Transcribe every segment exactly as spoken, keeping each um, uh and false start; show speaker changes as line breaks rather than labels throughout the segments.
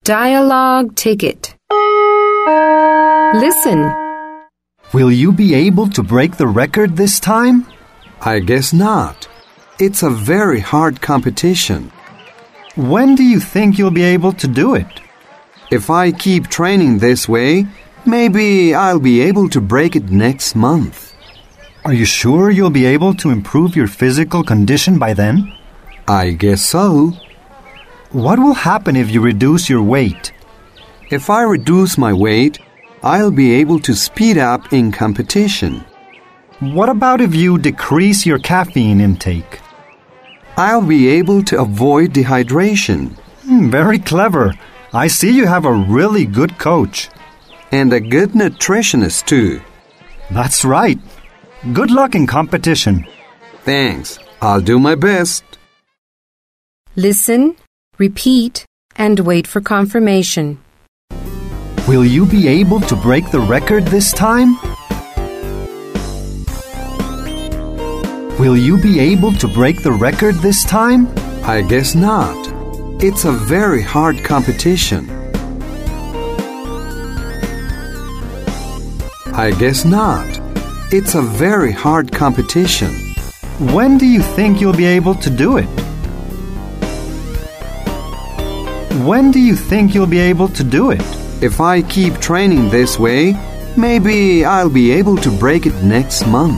Dialogue ticket. Listen.
Will you be able to break the record this time?
I guess not. It's a very hard competition.
When do you think you'll be able to do it?
If I keep training this way, maybe I'll be able to break it next month.
Are you sure you'll be able to improve your physical condition by then?
I guess so.
What will happen if you reduce your weight?
If I reduce my weight, I'll be able to speed up in competition.
What about if you decrease your caffeine intake?
I'll be able to avoid dehydration.
Hmm, very clever. I see you have a really good coach.
And a good nutritionist, too.
That's right. Good luck in competition.
Thanks. I'll do my best.
Listen, repeat, and wait for confirmation.
Will you be able to break the record this time? Will you be able to break the record this time?
I guess not. It's a very hard competition. I guess not. It's a very hard competition.
When do you think you'll be able to do it? When do you think you'll be able to do it?
If I keep training this way, maybe I'll be able to break it next month.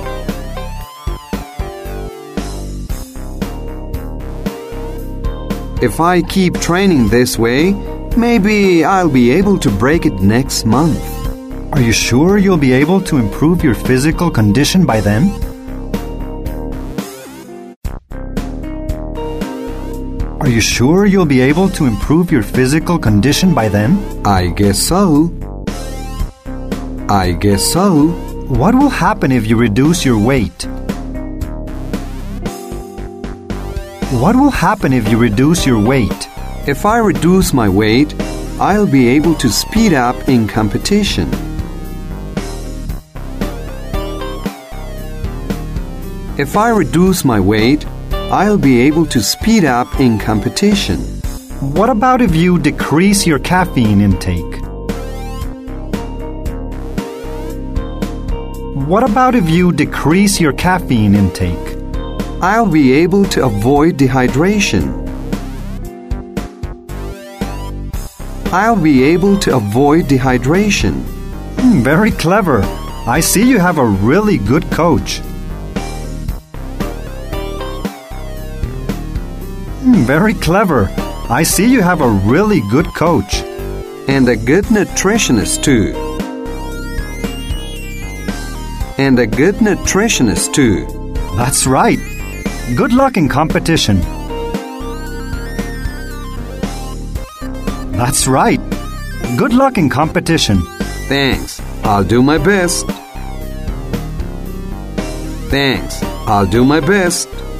If I keep training this way, maybe I'll be able to break it next month.
Are you sure you'll be able to improve your physical condition by then? Are you sure you'll be able to improve your physical condition by then?
I guess so. I guess so.
What will happen if you reduce your weight? What will happen if you reduce your weight?
If I reduce my weight, I'll be able to speed up in competition. If I reduce my weight, I'll be able to speed up in competition.
What about if you decrease your caffeine intake? What about if you decrease your caffeine intake?
I'll be able to avoid dehydration. I'll be able to avoid dehydration.
Hmm, very clever. I see you have a really good coach. Hmm, very clever. I see you have a really good coach.
And a good nutritionist, too. And a good nutritionist, too.
That's right. Good luck in competition. That's right. Good luck in competition.
Thanks. I'll do my best. Thanks. I'll do my best.